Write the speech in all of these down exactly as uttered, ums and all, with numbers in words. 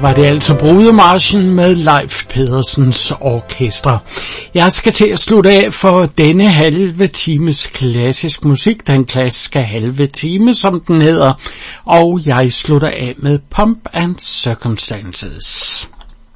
var det altså Brudemarchen med Leif Pedersens orkester. Jeg skal til at slutte af for denne halve times klassisk musik, den klassiske halve time, som den hedder, og jeg slutter af med Pomp and Circumstances.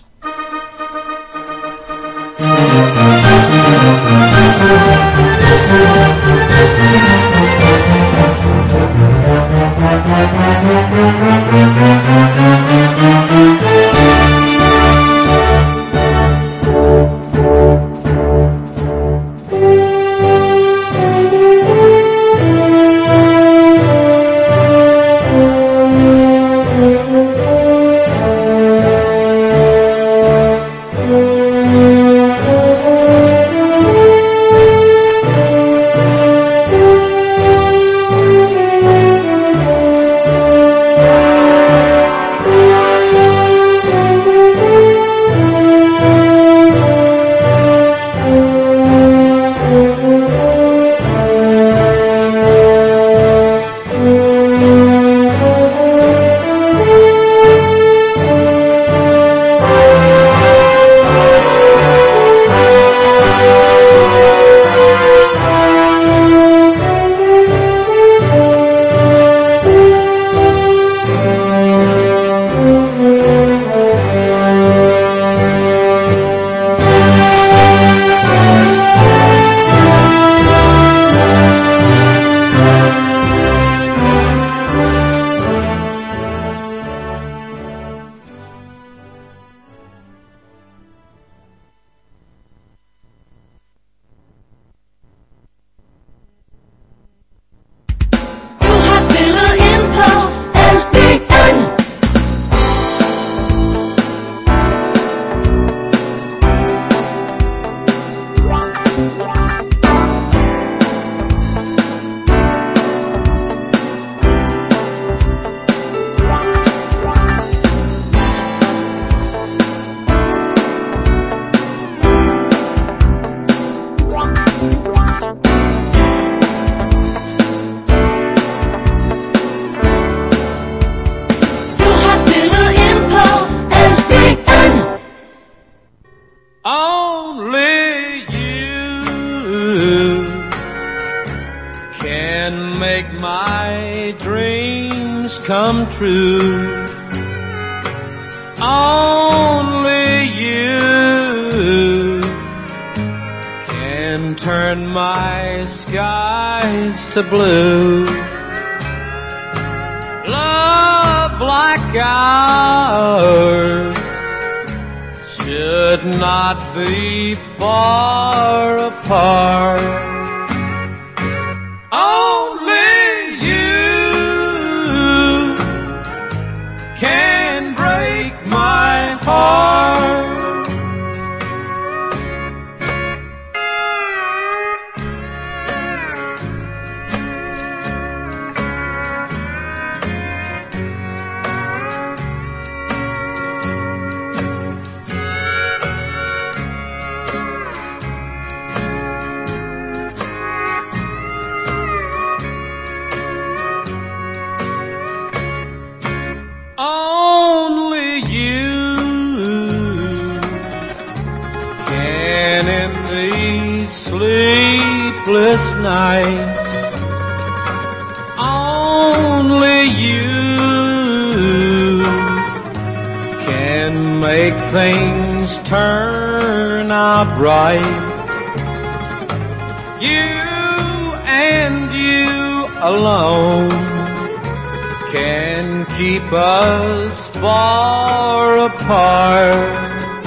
True. Only you can turn my skies to blue. Love like ours should not be far apart. Sleepless nights, only you can make things turn out right. You and you alone can keep us far apart.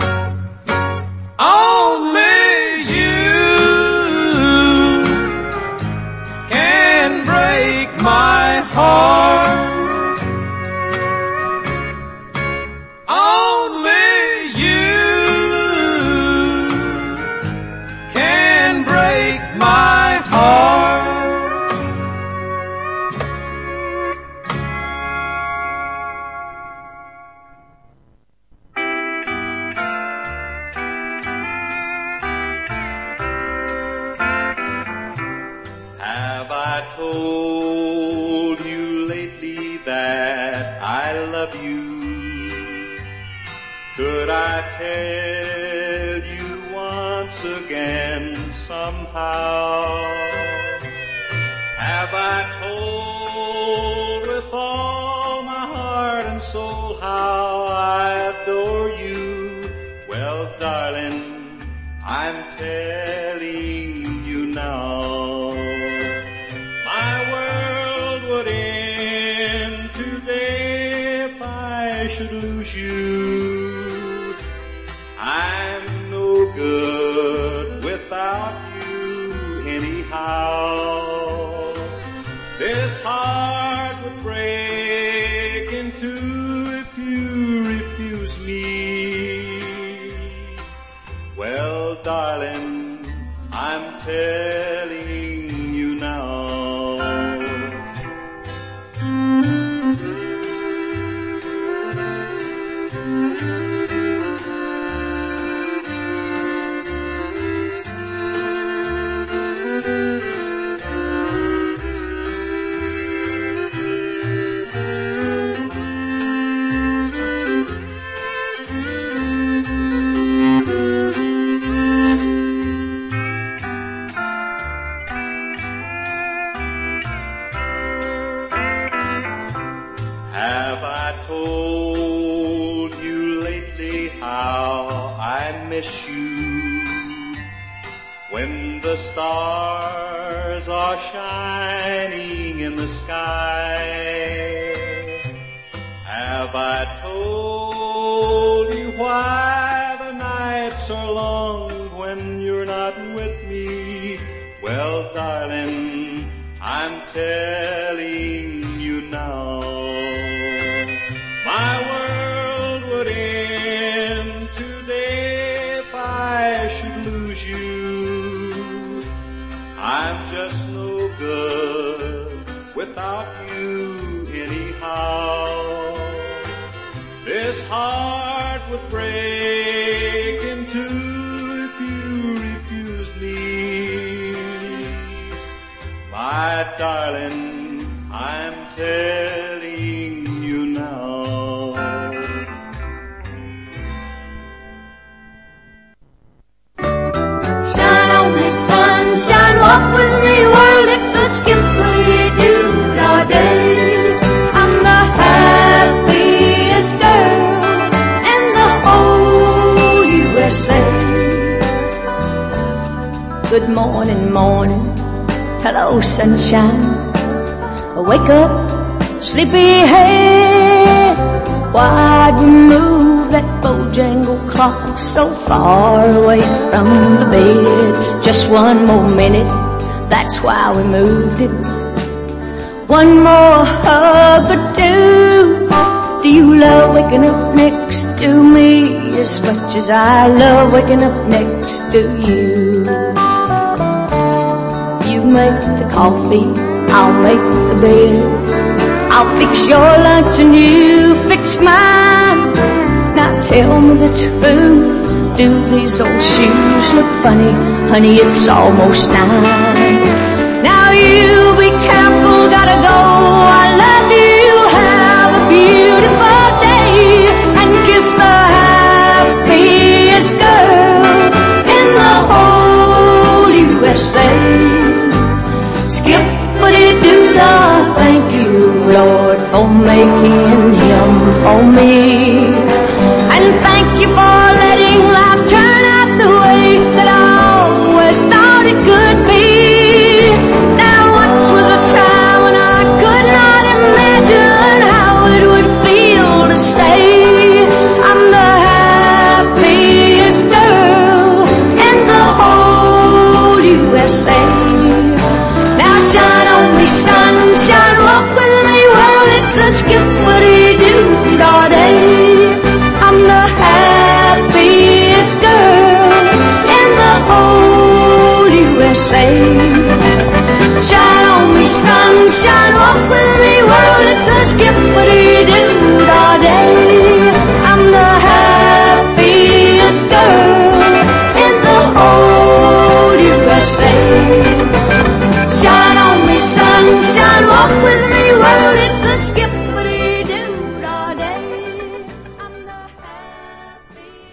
My heart, only you can break my heart. Have I told you lately that I love you? I tell you once again somehow? Have I told with all my heart and soul how I adore you? Well, darling, I'm telling you now. My world would end today if I should lose you. I'm no good without you anyhow. This heart would break in two if you refuse me. Well, darling, I'm telling you now. Have I told you lately how I miss you? When the stars are shining in the sky, have I told you why the nights are long when you're not with me? Well, darling, I'm telling you now. My world would end today if I should lose you. I'm just no good without you anyhow. This heart would break in two if you refuse me. My darling, I'm telling you now. Shine on me, sunshine, walk with me, world, it's a skip-a-dee-doo all day. I'm the happiest girl in the whole U S A. Good morning, morning, hello, sunshine. Wake up, sleepyhead. Why'd we move that Bojangle clock so far away from the bed? Just one more minute, that's why we moved it. One more hug or two. Do you love waking up next to me as much as I love waking up next to you? You make the coffee, I'll make the bed. I'll fix your lunch and you fix mine. Now tell me the truth, do these old shoes look funny? Honey, it's almost nine. Now you be careful, gotta go. I love you, have a beautiful day, and kiss the happiest girl in the whole U S A. Skip-a-dee-doo-dah, thank you, Lord, for making him for me. And thank you for letting life turn out the way that I always thought it could be. Now once was a time when I could not imagine how it would feel to say I'm the happiest girl in the whole U S A. Shine on me, sunshine, walk with me, well, it's a skip-a-dee-doo all day. I'm the happiest girl in the whole U S A. Shine on me, sunshine, walk with me, well, it's a skip-a-dee-doo all day. I'm the happiest girl in the whole U S A. Shine on me, sunshine, walk with me, well, it's a skip-a-dee-doo all day. I'm the happy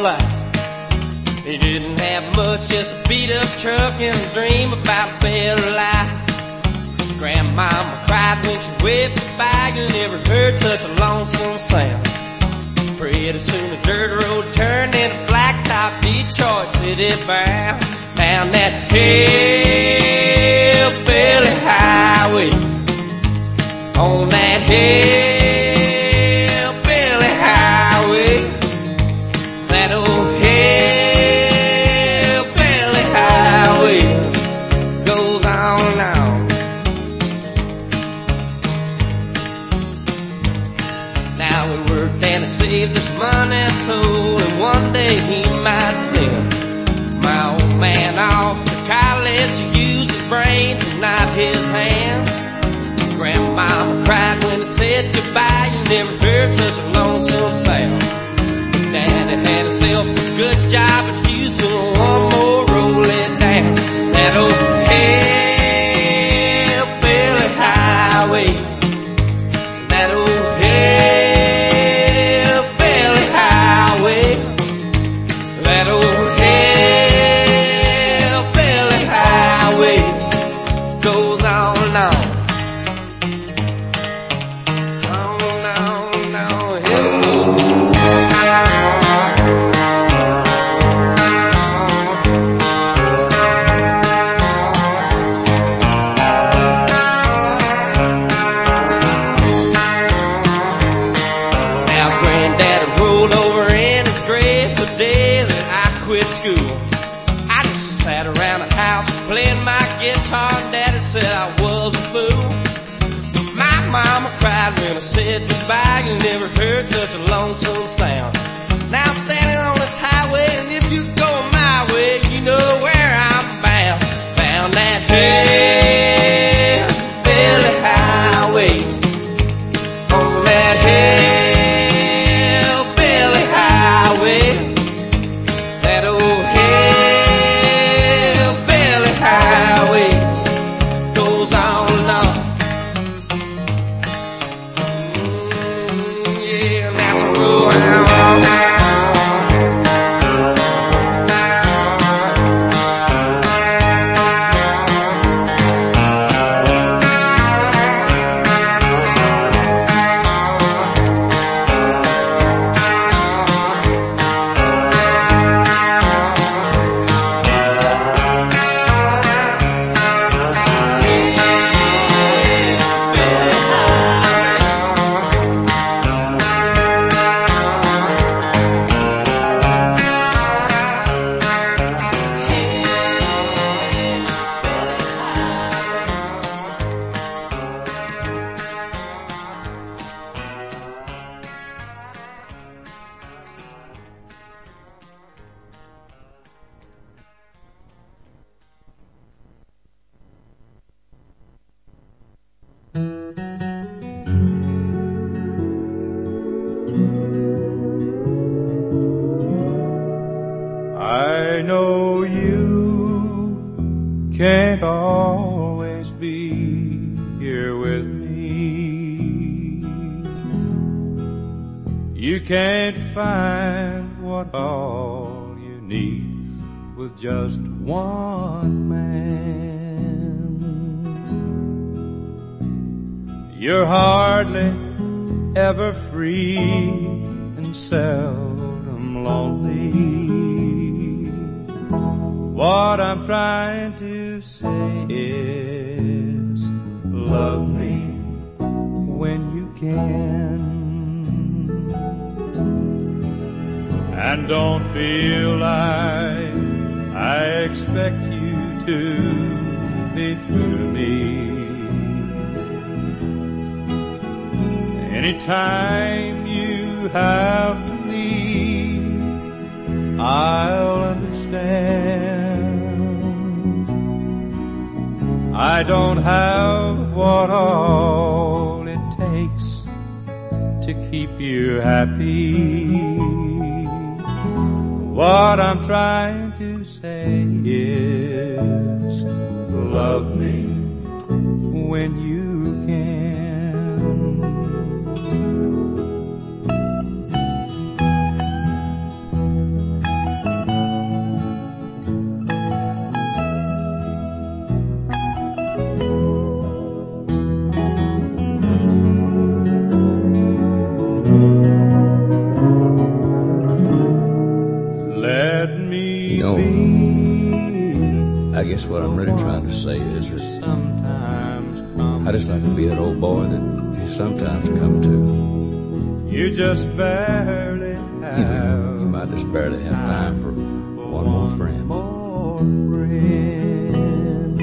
life. He didn't have much, just a beat up truck and a dream about a better life. Grandmama cried when she whipped by. You never heard such a lonesome sound. Pretty soon the dirt road turned into blacktop Detroit City bound. Down that hillbilly highway, on that hillbilly highway, that old hillbilly highway goes on and on. Now he worked and he saved this money so and one day he might send my old man off to college to use his brains and not his hands. Grandmama cried when he said goodbye. You never heard such a lonesome sound. Daddy had himself a good job at Houston, one more rolling down that old hillbilly highway, that old hillbilly highway, that old hillbilly highway goes on and on. Playing my guitar, Daddy said I was a fool. My mama cried when I said goodbye. You never heard such a lonesome sound. Now I'm standing on this highway, and if you go my way, you know where I'm bound. Found that hillbilly highway, on that hillbilly highway, that old highway goes on and on. Mm, yeah, that's a road. I know you can't always be here with me. You can't find what all you need with just one man. You're hardly ever free and seldom lonely. What I'm trying to say is, love me when you can, and don't feel like I expect you to be true to me. Anytime you have to leave, I'll understand. I don't have what all it takes to keep you happy. What I'm trying to say is, love me when you can. You know, I guess what I'm really trying to say is that I just like to be that old boy that you sometimes come to. You just barely have. You know, you might just barely have time for one more friend. More friend.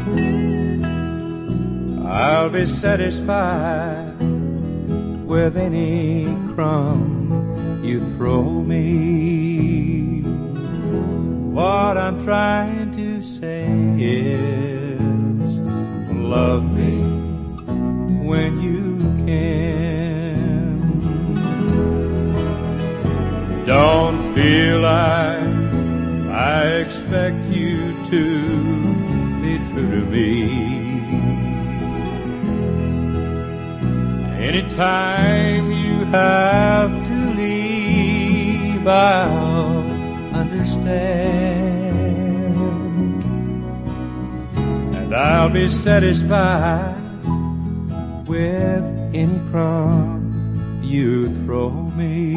I'll be satisfied with any crumb you throw me. What I'm trying to say is, love me when you can. Don't feel like I expect you to be true to me. Anytime you have to leave, I'll understand, and I'll be satisfied with any crumb you throw me.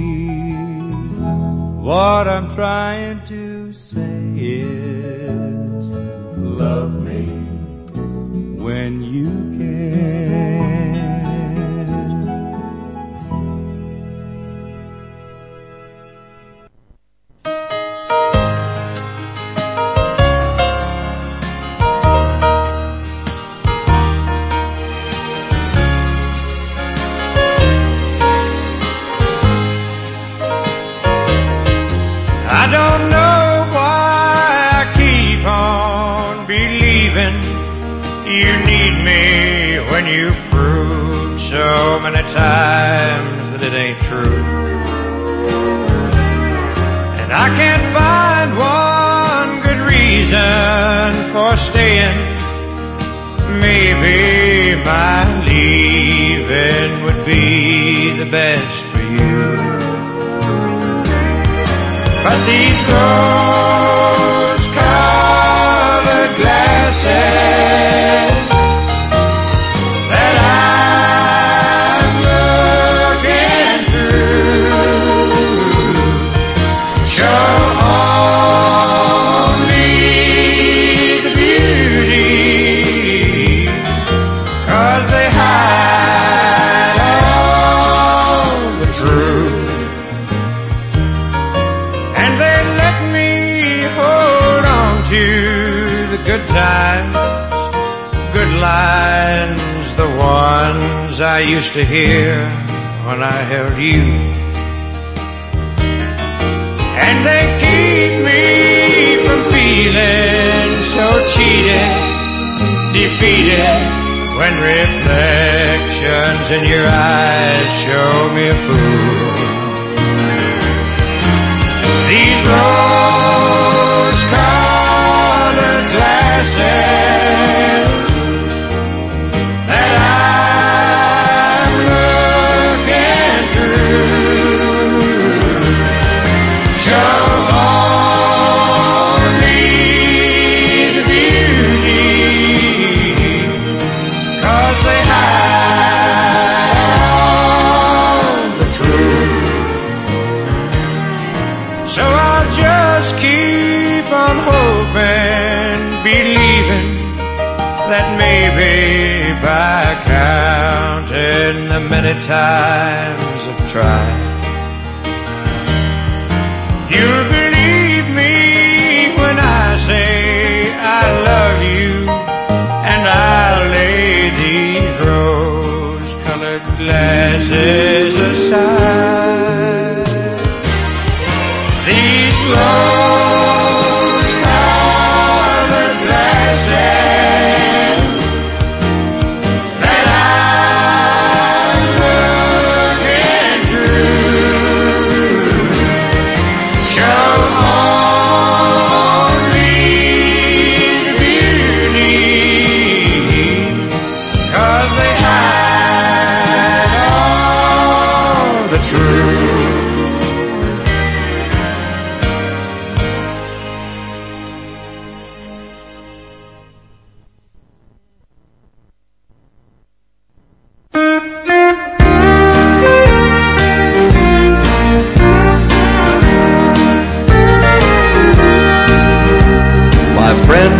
What I'm trying to say is, love me when you can. I don't know why I keep on believing you need me when you've proved so many times that it ain't true. And I can't find one good reason for staying. Maybe my leaving would be the best for you. But these rose-colored glasses that I'm looking through show only the beauty, 'cause they hide all the truth. To the good times, good lines, the ones I used to hear when I held you. And they keep me from feeling so cheated, defeated, when reflections in your eyes show me a fool. These rose-colored glasses that I'm looking through show only the beauty, 'cause they hide all the truth. So I'll just keep on hoping, believing that maybe by counting the many times I've tried, you'll believe me when I say I love you, and I'll lay these rose-colored glasses aside. These rose-colored glasses that I'm looking through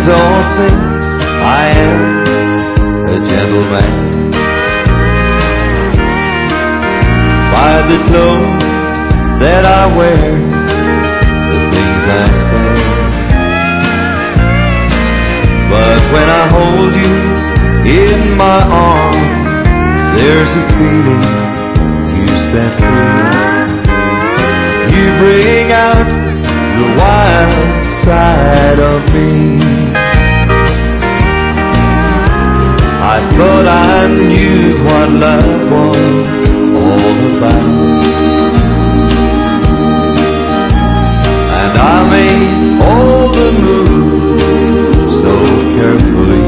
friends all think I am a gentleman. By the clothes that I wear, the things I say. But when I hold you in my arms, there's a feeling you set free. You bring out the wild side of me. I thought I knew what love was all about, and I made all the moves so carefully.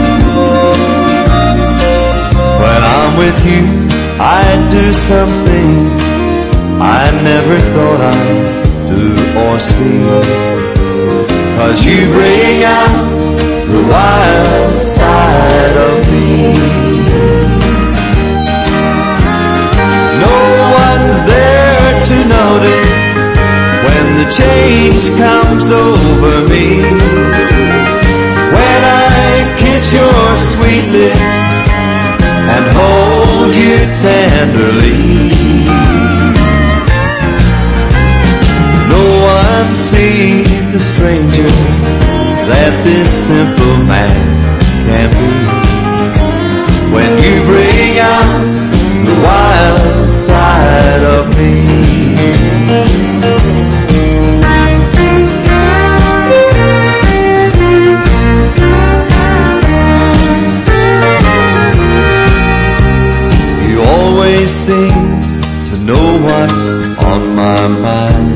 When I'm with you, I do some things I never thought I'd do or see, 'cause you bring out the wild side of me. No one's there to notice when the change comes over me. When I kiss your sweet lips and hold you tenderly, no one sees the stranger that this simple man can be. When you bring out the wild side of me. You always seem to know what's on my mind,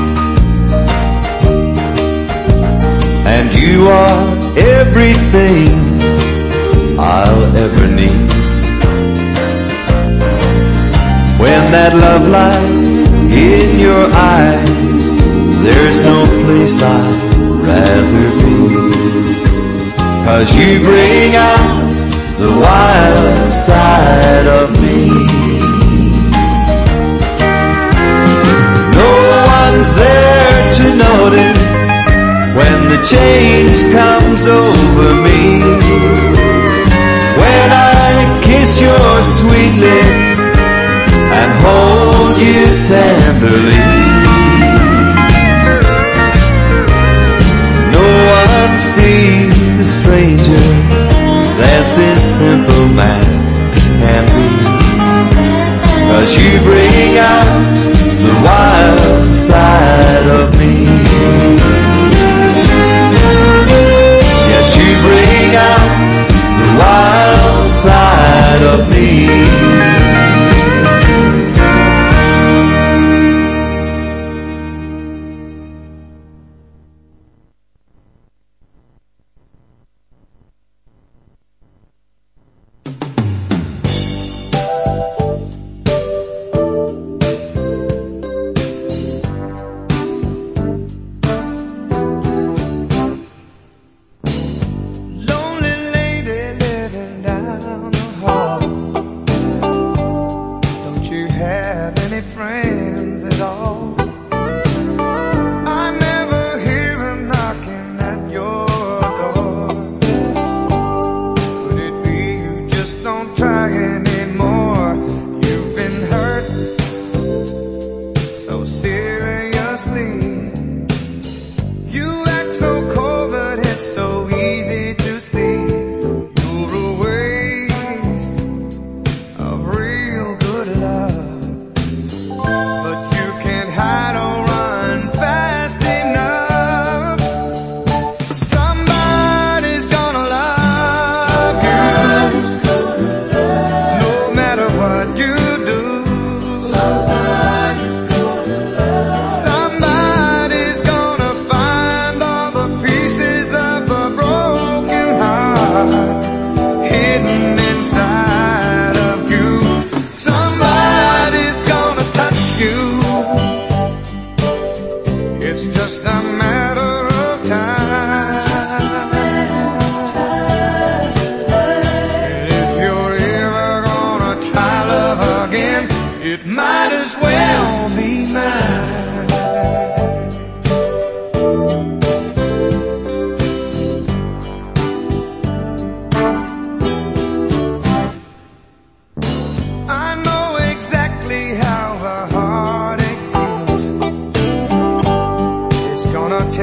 and you are everything I'll ever need. When that love light's in your eyes, there's no place I'd rather be, 'cause you bring out the wild side of me. No one's there to notice when the change comes over me. When I kiss your sweet lips and hold you tenderly, no one sees the stranger that this simple man can be, 'cause you bring out the wild side of me. Yes, you bring out the wild side of me.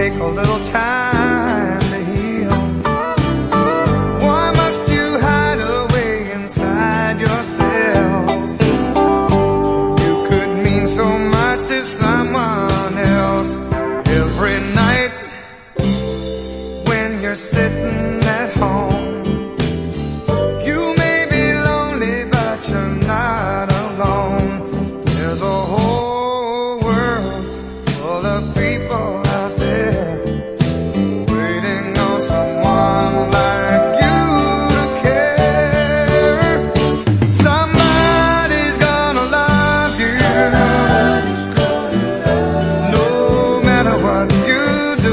take a little time to heal. Why must you hide away inside yourself? You could mean so much to someone else. Every night when you're sitting at home, you may be lonely, but you're not alone. There's a whole world full of people out there waiting on someone like you to care. Somebody's gonna love you, no matter what you do.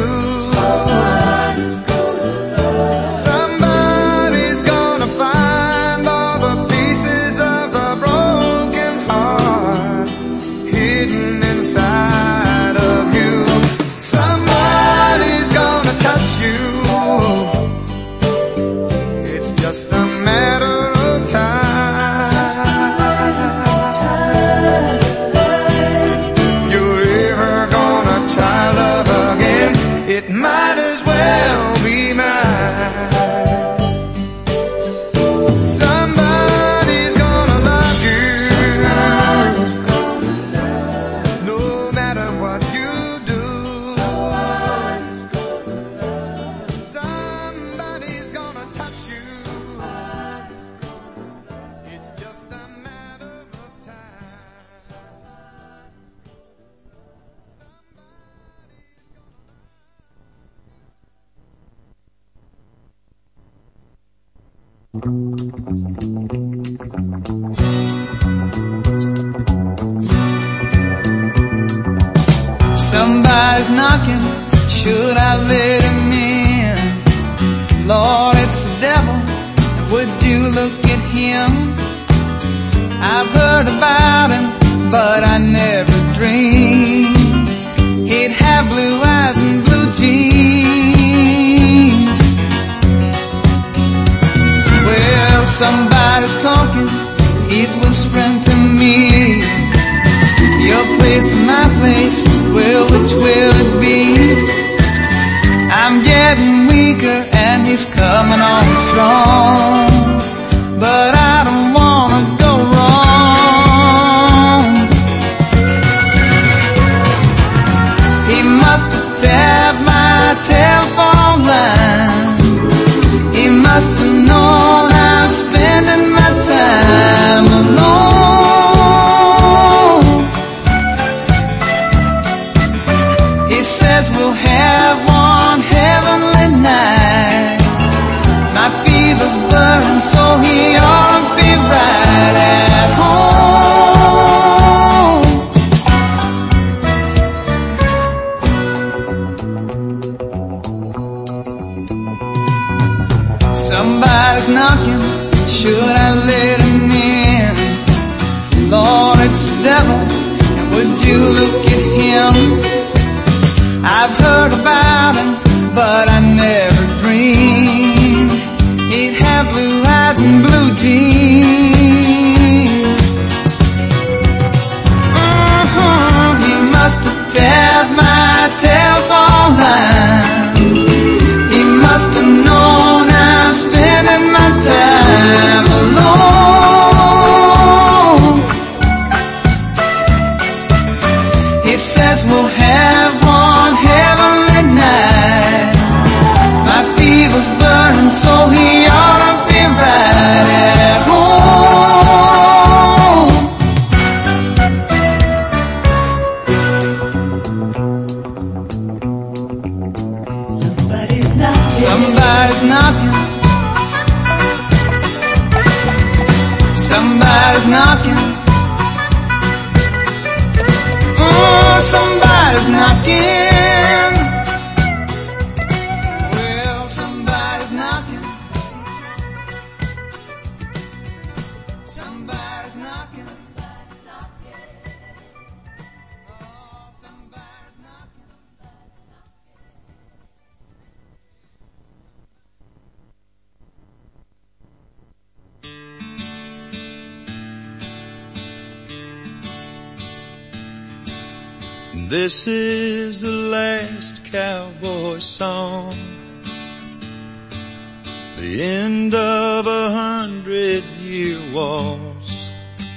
Somebody's gonna find all the pieces of the broken heart hidden inside of you. Somebody's gonna touch you. It's just a matter of time. If you're ever gonna try love again, it might as well be mine. Somebody's gonna love you, no matter what you do. Somebody's gonna touch you. It's just a matter of time. Somebody's knocking, should I let him in? Lord, it's the devil, would you look at him? I've heard about him, but I never dreamed he'd have blue eyes and blue jeans. Well, somebody's talking, he's whispering to me. Your place and my place, well, which will it be? I'm getting weaker and he's coming on strong, but I don't wanna go wrong. He must have tapped my telephone line. He must have known I'm spending my time alone. He says we'll have one heavenly night. My fever's burning, so he ought to be right at home. Somebody's knocking, should I let him in? Lord, it's the devil, and would you look at him? I've heard about him, but I never dreamed he'd have blue eyes and blue jeans. Uh-huh. He must have tapped my telephone line. He must have known I'm spending my time alone. He says we'll have one heavenly night. My fever's burning, so he ought to be right at home. Somebody's knocking. Somebody's knocking. Somebody's knocking. Oh, somebody's knocking. Well, somebody's knocking. Somebody's knocking. Oh, somebody's knocking. This is the last cowboy song, the end of a hundred-year waltz.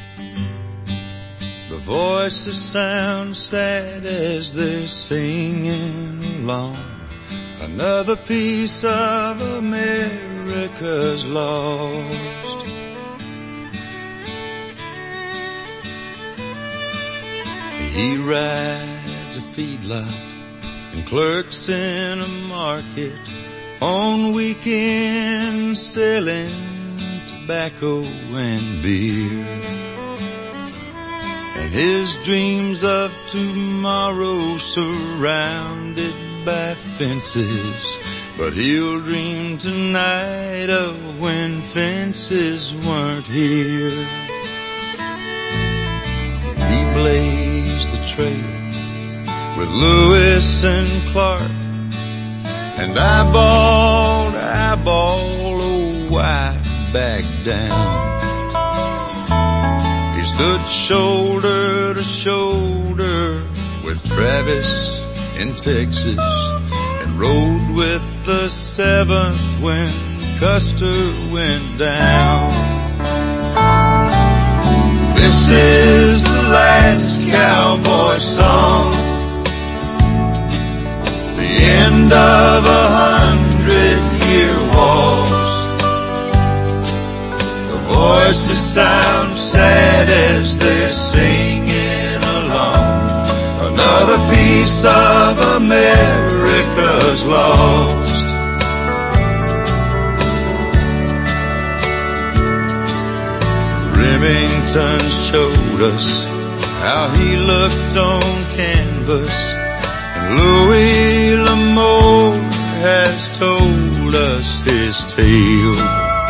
The voices sound sad as they're singing along. Another piece of America's lost. He rides a feedlot and clerks in a market on weekends, selling tobacco and beer. And his dreams of tomorrow surrounded by fences, but he'll dream tonight of when fences weren't here. He blazed the trail with Lewis and Clark, and eyeball to eyeball, oh, why back down? He stood shoulder to shoulder with Travis in Texas, and rode with the seventh when Custer went down. This is the last cowboy song, the end of a hundred-year waltz. The voices sound sad as they're singing along. Another piece of America's lost. Remington showed us how he looked on canvas, and Louis L'Amour has told us his tale.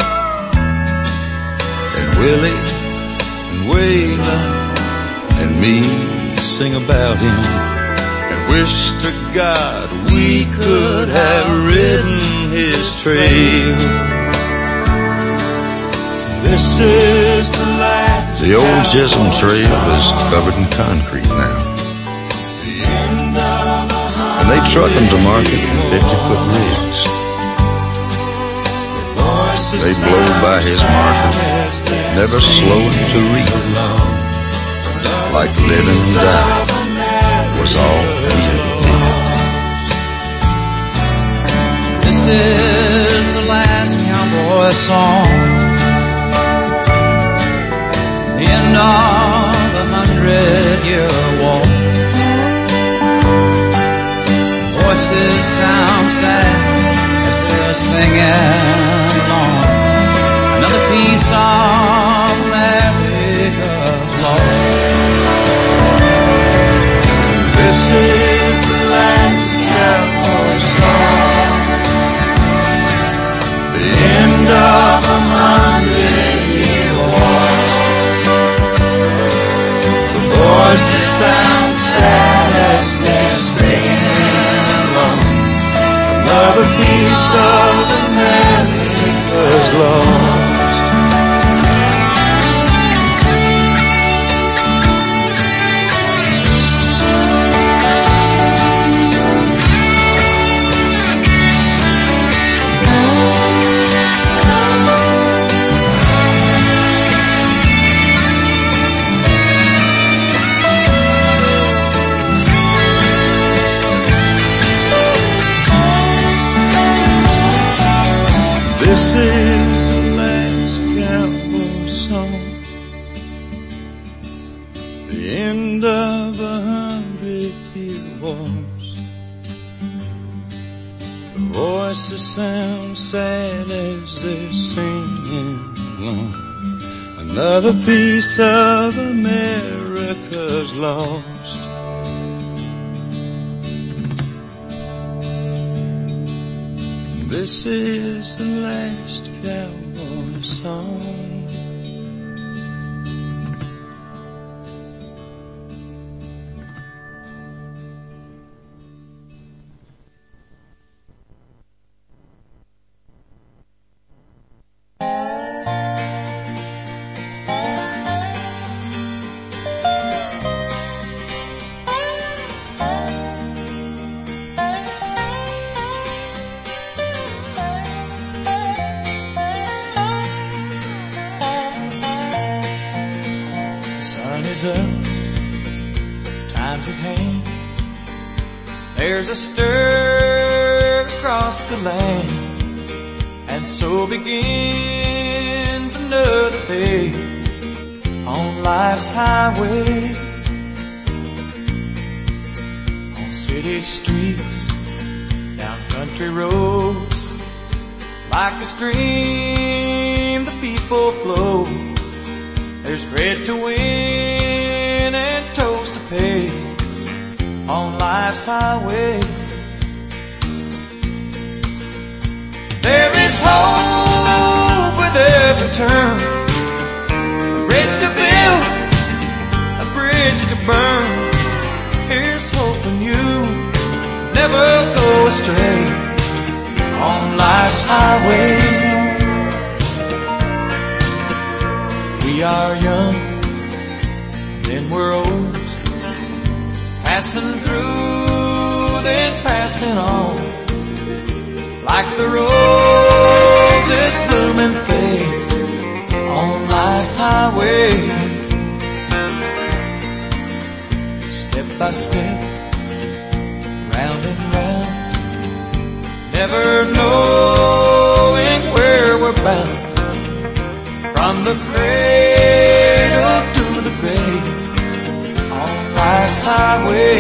And Willie and Waylon and me sing about him, and wish to God we could have ridden his trail. This is the last. The old Chisholm Trail is covered in concrete now, and they truck them to market in fifty-foot rigs. They blow by his marker, never slowing to read, like living and dying was all he did. This is the last cowboy song, the end of a hundred-year war. Voices sound sad as they're singing along. Another piece of America's lost. This is the last cowboy song, the end of a hundred-year war. The voices sound sad as they're singing along. Another piece of America's lost. This is the last cowboy song, the end of a hundred-year wars. The voices sound sad as they're singing along. Another piece of America's lost. This is the last cowboy song. is up, time's at hand. There's a stir across the land, and so begins another day on life's highway. On city streets, down country roads, like a stream the people flow. There's bread to win and toast to pay on life's highway. There is hope with every turn, a bridge to build, a bridge to burn. Here's hoping you never go astray on life's highway. We are young, then we're old, passing through, then passing on, like the roses bloom and fade on life's highway. Step by step, round and round, never knowing where we're bound, from the cradle to the grave on life's highway.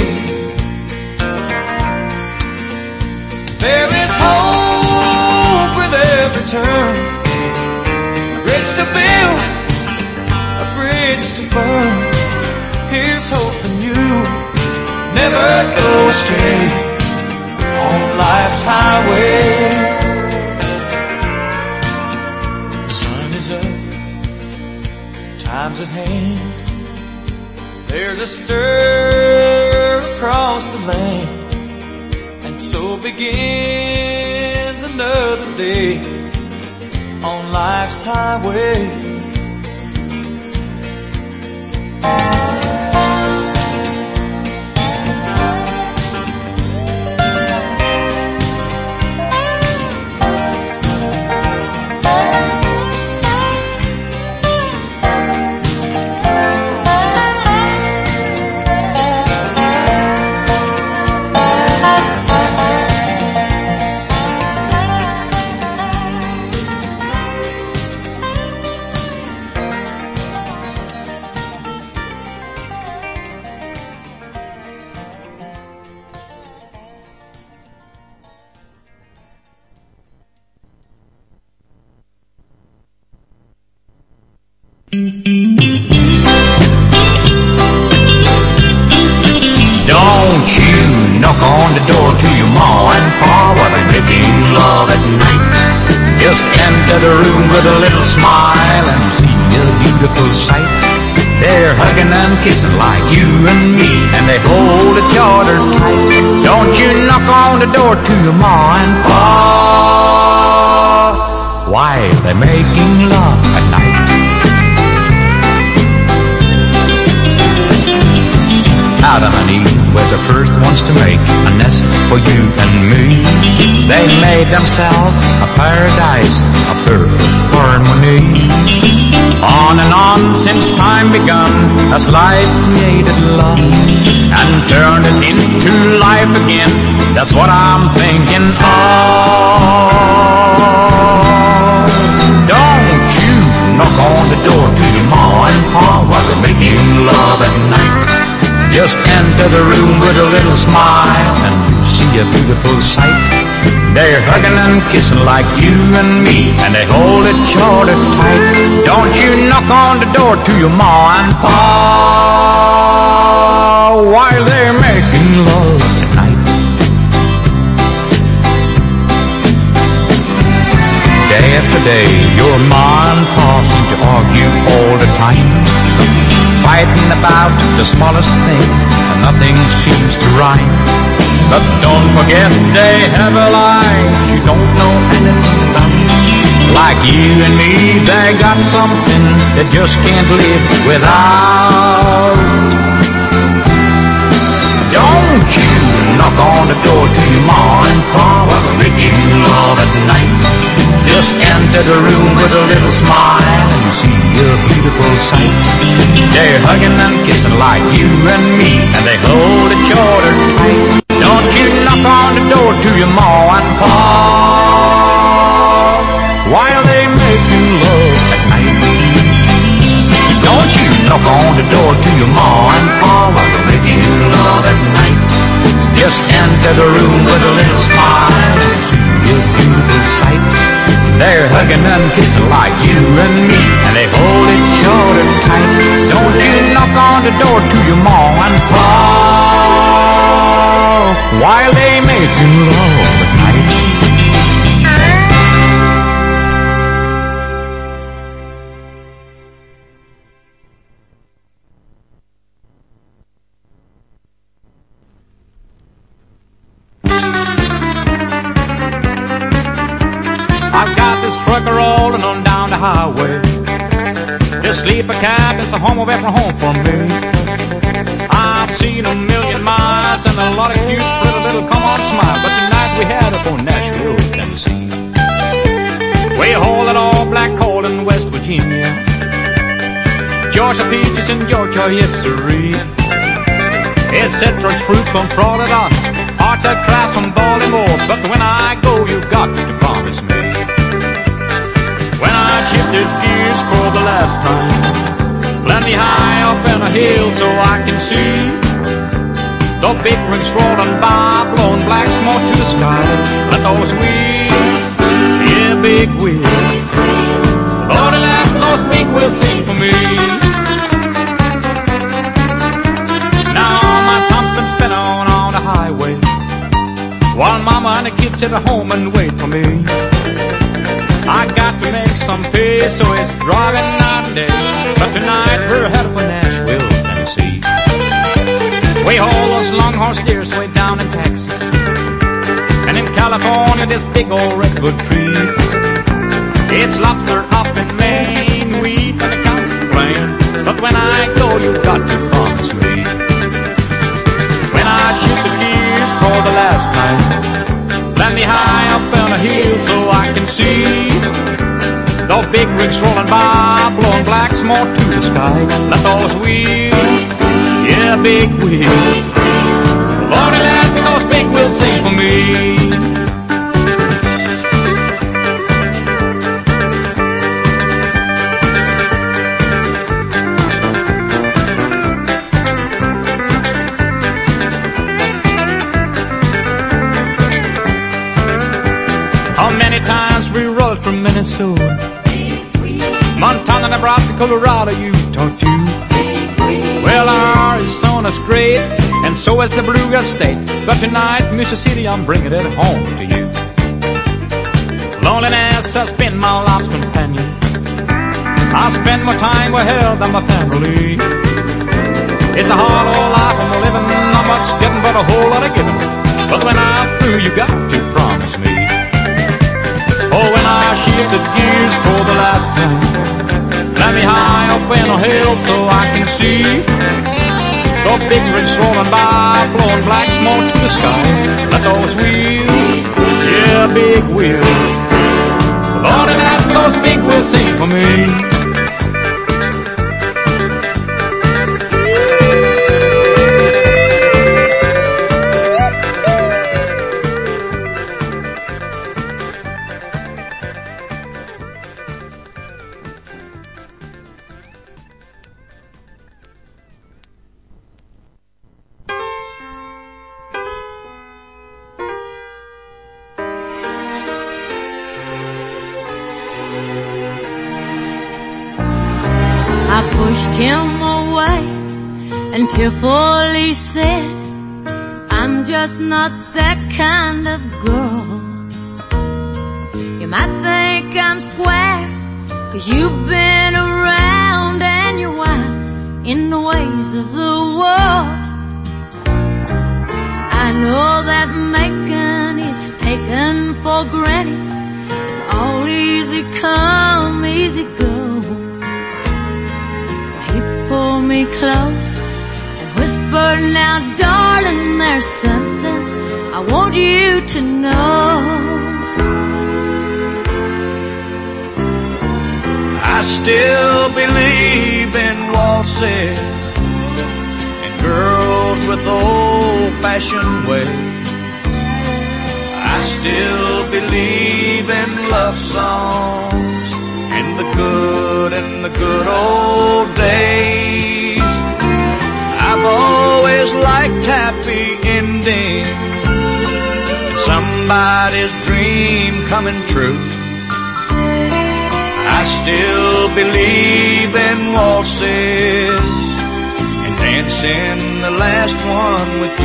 There is hope with every turn, a bridge to build, a bridge to burn. Here's hoping you never go astray on life's highway. The sun is up, time's at hand. There's a stir across the land, and so begins another day on life's highway. Don't you knock on the door to your ma and pa while they're making love at night. Just enter the room with a little smile and see a beautiful sight. They're hugging and kissing like you and me, and they hold each other tight. Don't you knock on the door to your ma and pa while they're making love at night. Adam and Eve were the first ones to make a nest for you and me. They made themselves a paradise, a perfect harmony. On and on since time begun, as life created love and turned it into life again. That's what I'm thinking of. Don't you knock on the door to your ma and pa while they're making love at night. Just enter the room with a little smile and see a beautiful sight. They're hugging and kissing like you and me, and they hold each other tight. Don't you knock on the door to your ma and pa while they're making love at night. Day after day, your ma and pa seem to argue all the time, fighting about the smallest thing, and nothing seems to rhyme. But don't forget they have a life you don't know anything about. Like you and me, they got something they just can't live without. Don't you knock on the door to your ma and pa while they're making love at night. Just enter the room with a little smile and you see a beautiful sight. They're hugging and kissing like you and me, and they hold each other tight. Don't you knock on the door to your ma and pa while they making love at night. Don't you knock on the door to your ma and pa while they're making love at night. Just enter the room with a little smile and see a beautiful sight. They're hugging and kissing like you and me, and they hold each other tight. Don't you knock on the door to your ma and pa while they making love at night. I've got this trucker rolling on down the highway. This sleeper cab is the home of every home for me. I've seen a million miles and a lot of cute pretty little come-on smile, but tonight we had up on Nashville, Tennessee. We haul it all black coal in West Virginia, Georgia peaches in Georgia, yes sirree. It's citrus fruit from Florida, orchard crabs from Baltimore, but when I go you've got to promise me. When I shifted gears for the last time, land me high up in a hill so I can see the big rigs rolling by, blowing black smoke to the sky. Let those wheels, yeah, big wheels, Lord, let those big wheels sing for me. Now my time's been spent on, on the highway, while mama and the kids sit at home and wait for me. I got to make some pay, so it's driving night and day. But tonight we're headed for Nashville, Tennessee. We haul those longhorn steers way down in Texas, and in California there's big old redwood trees. It's lobster up in Maine, wheat on the Kansas plain. But when I go, you've got to promise me. When I shoot the gears for the last time, land me high up on a hill so I can see the big rigs rolling by, blowing black smoke to the sky. Let those wheels, yeah, big wheels, Lordy, let those big wheels sing for me. How many times we rode from Minnesota, Montana, Nebraska, Colorado, Utah too. Well, Arizona's great, and so is the Bluegrass State. But tonight, Music City, I'm bringing it home to you. Loneliness has been my life's companion. I spend more time with her than my family. It's a hard old life I'm living, not much getting but a whole lot of giving. But when I'm through, you got to promise me. Oh, when I shifted gears for the last time, let me high up in a hill so I can see the big rigs rolling by, blowing black smoke to the sky. Let those wheels, yeah, big wheels, Lord, and let those big wheels sing for me. I pushed him away and tearfully said, I'm just not that kind of girl. You might think I'm square, 'cause you've been around and you're wise in the ways of the world. I know that making it's taken for granted. It's all easy come, easy go. Pulled me close and whispered, now darling, there's something I want you to know. still believe in waltzes and girls with old-fashioned ways. I still believe in love songs and the good and the good old days. I've always liked happy endings and somebody's dream coming true. I still believe in waltzes and dancing the last one with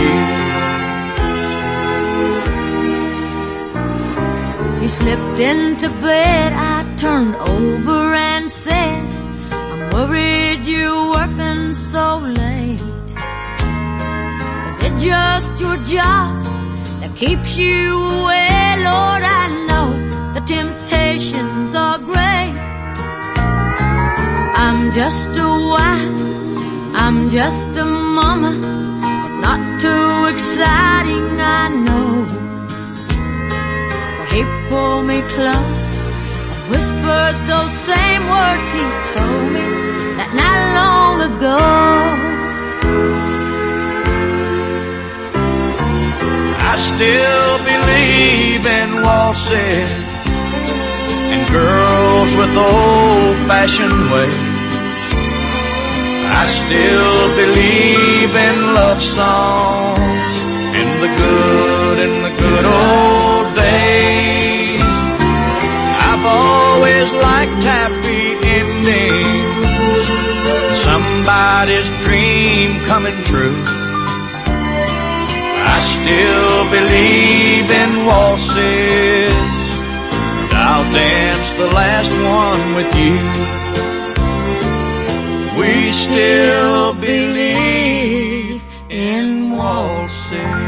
you. He slipped into bed, I turned over and said, I'm worried you're working so late. Is it just your job that keeps you away? Lord, I know the temptations are great. I'm just a wife, I'm just a mama. It's not too exciting, I know. But he pulled me close and whispered those same words he told me that not long ago. I still believe in waltzes and girls with old-fashioned ways. I still believe in love songs and the good and the good old days. I've always liked happy endings, somebody's dream coming true. I still believe in waltzes, and I'll dance the last one with you. We still believe in waltzes.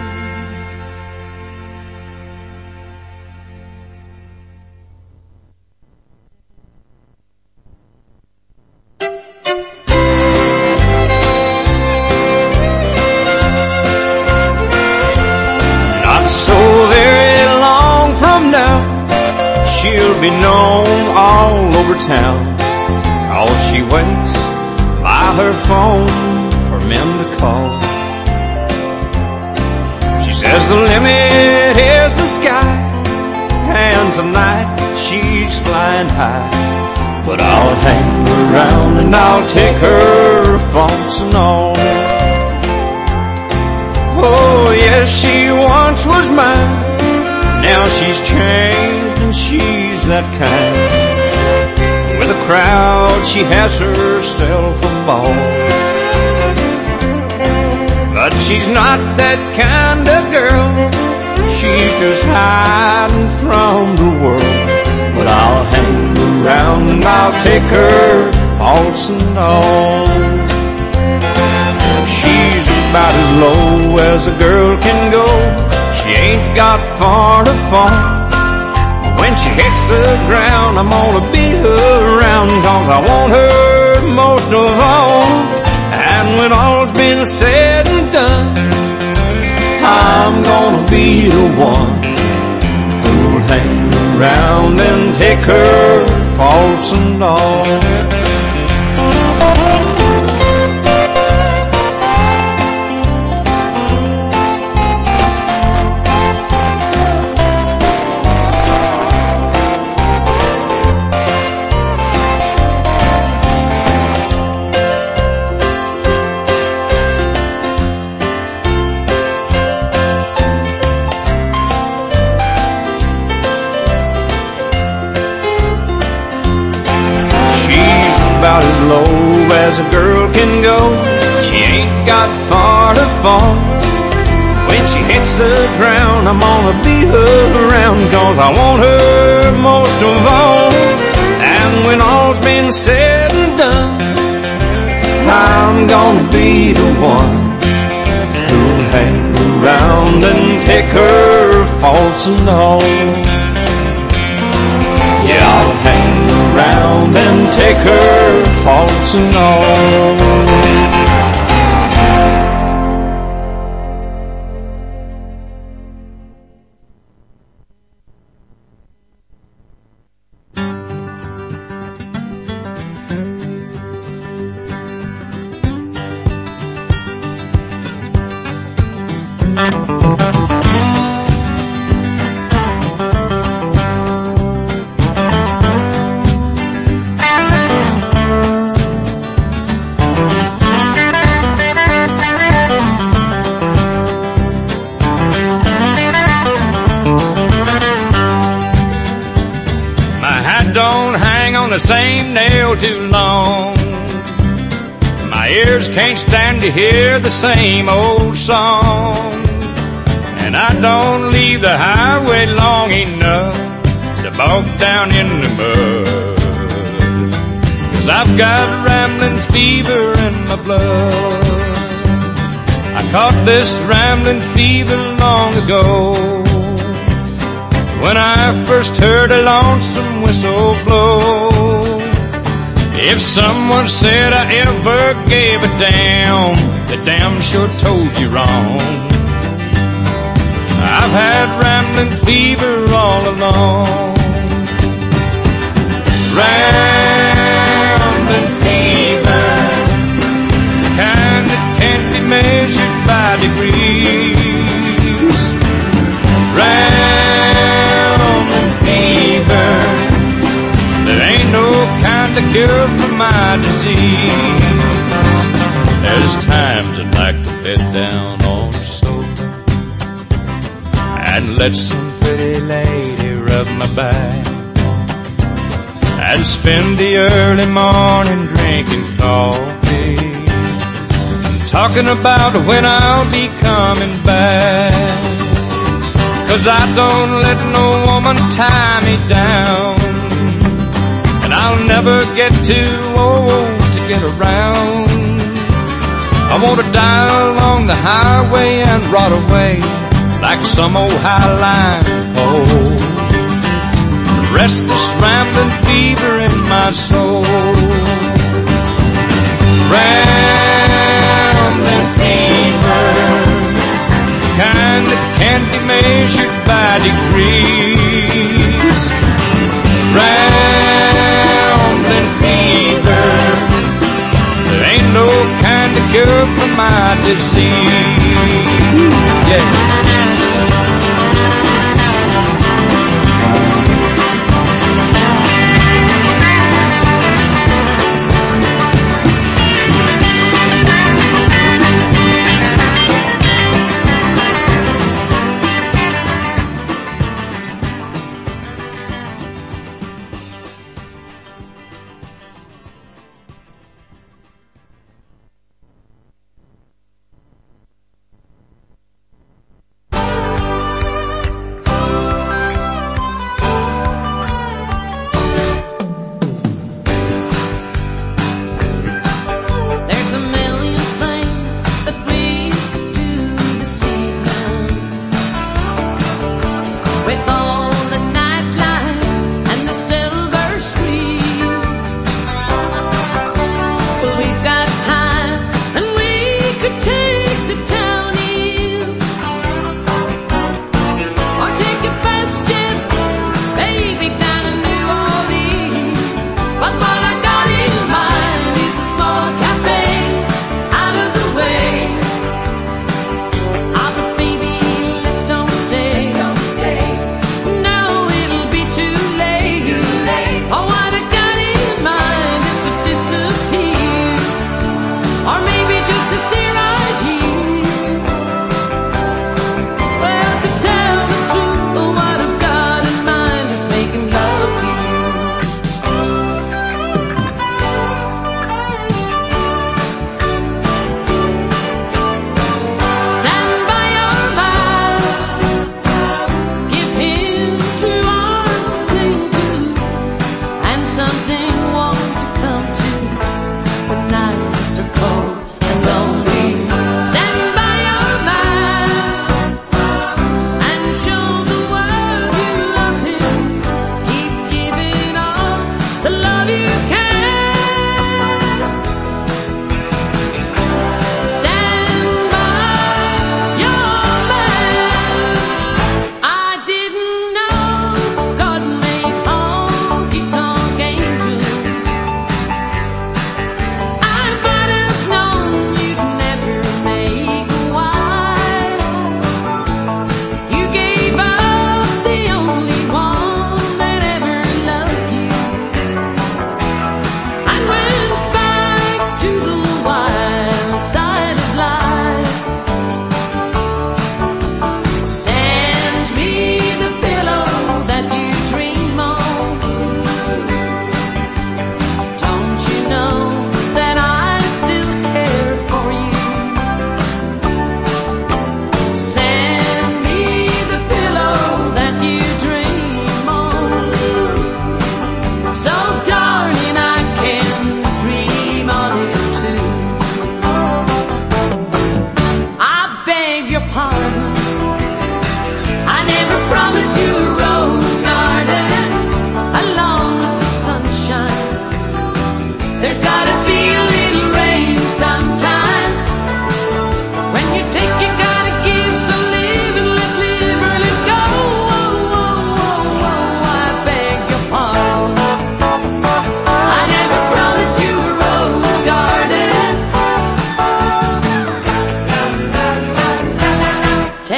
Not so very long from now, she'll be known all over town. All she waits by her phone for men to call. She says the limit is the sky, and tonight she's flying high. But I'll hang around and I'll take her faults and all. Oh yes, she once was mine, now she's changed and she's that kind. With a crowd, she has herself a ball. But she's not that kind of girl, she's just hiding from the world. But I'll hang around and I'll take her faults and all. She's about as low as a girl can go, she ain't got far to fall. When she hits the ground, I'm gonna be around, cause I want her most of all. And when all's been said and done, I'm gonna be the one who'll hang around and take her faults and all. About as low as a girl can go, she ain't got far to fall. When she hits the ground, I'm gonna be around, cause I want her most of all. And when all's been said and done, I'm gonna be the one who'll hang around and take her faults and all. Yeah, I'll hang around and take her faults and all. on the same nail too long. My ears can't stand to hear the same old song. And I don't leave the highway long enough to bog down in the mud. 'Cause I've got rambling fever in my blood. I caught this rambling fever long ago, when I first heard a lonesome whistle blow. If someone said I ever gave a damn, they damn sure told you wrong. I've had rambling fever all along. Rambling fever, the kind that can't be measured by degrees. Rambling fever, there ain't no kind of cure for my disease. There's times I'd like to bed down on the sofa and let some pretty lady rub my back, and spend the early morning drinking coffee, talking about when I'll be coming back. 'Cause I don't let no woman tie me down, and I'll never get too old to get around. I want to die along the highway and rot away like some old highline pole. Rest this rambling fever in my soul. Rambling fever, kind that can't be measured by degrees. Rambling fever, there ain't no kind of cure for my disease. Yeah.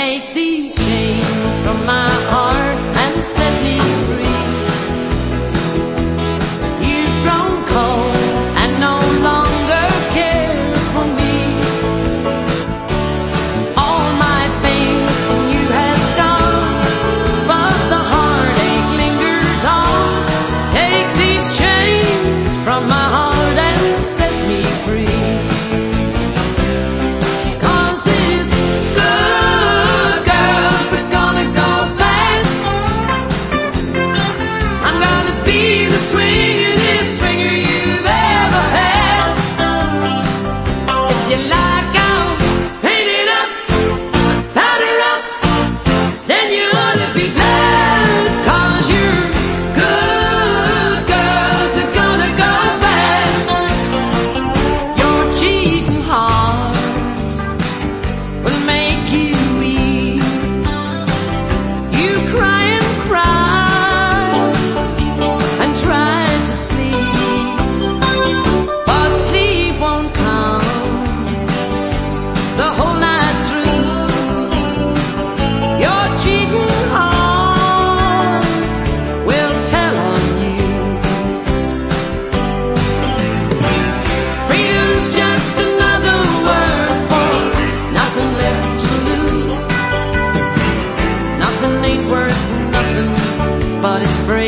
take these chains from my heart and set me free. You've grown cold and no longer care for me. All my faith in you has gone, but the heartache lingers on. Take these chains from my heart and set me free. But it's free.